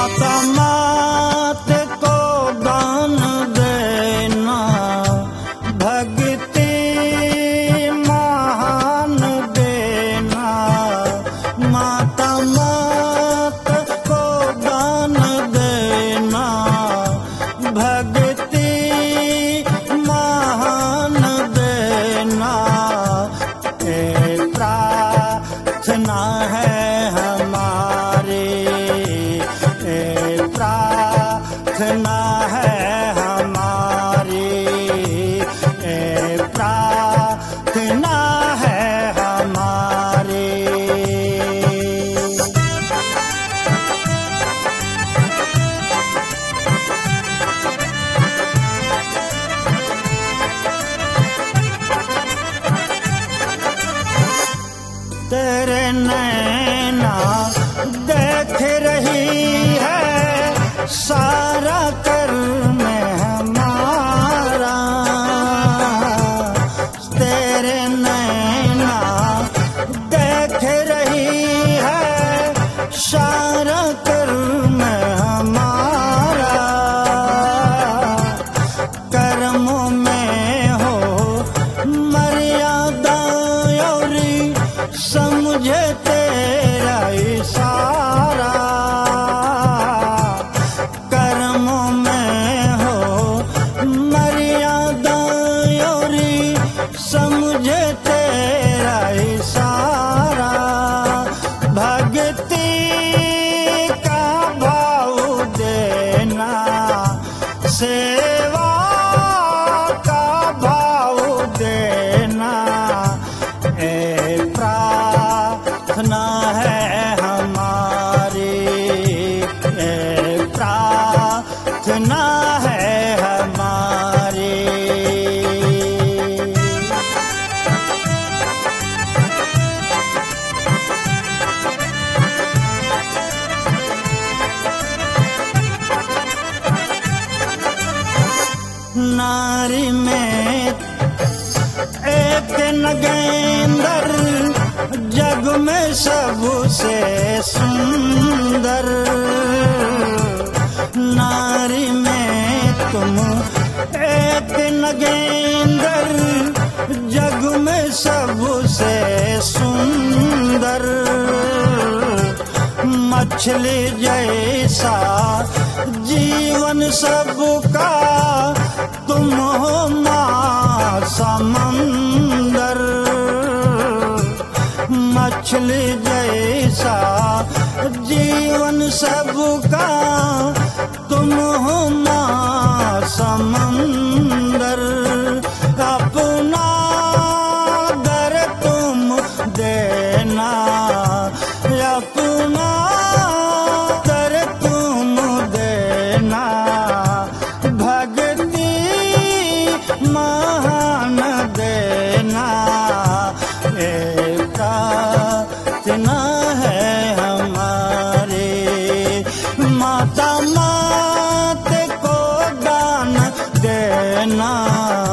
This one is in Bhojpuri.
माता मात को दान देना, भक्ति महान देना। माता मात को दान देना, भक्ति महान देना। ये प्रार्थना है हमारी, ये प्रार्थना है हमारी, ये प्रार्थना है हमारी। तेरे नैना देख रही है सारा कर्म हमारा। तेरे नैना देख रही है सारा कर्म हमारा। कर्मों में हो मर्यादा और समझे तेरा इशारा। कर्मों में हो मर्यादा और समझे तेरा इशारा। भक्ति का भाव देना, सेवा का भाव देना। ए प्रार्थना है हमारी, ए प्रार्थना है हमारी। नारी में एक नगेंदर, जग में सबसे सुंदर। नारी में तुम एक नगेंदर, जग में सबसे सुंदर। मछली जैसा जीवन सबका, तुम हो माँ समंदर। मछली जैसा जीवन सबका, तुम हो माँ समंदर। अपना दर तुम देना, अपना दर तुम देना। भक्ति महान देना, ये प्रार्थना है हमारी। माता मात को दान देना,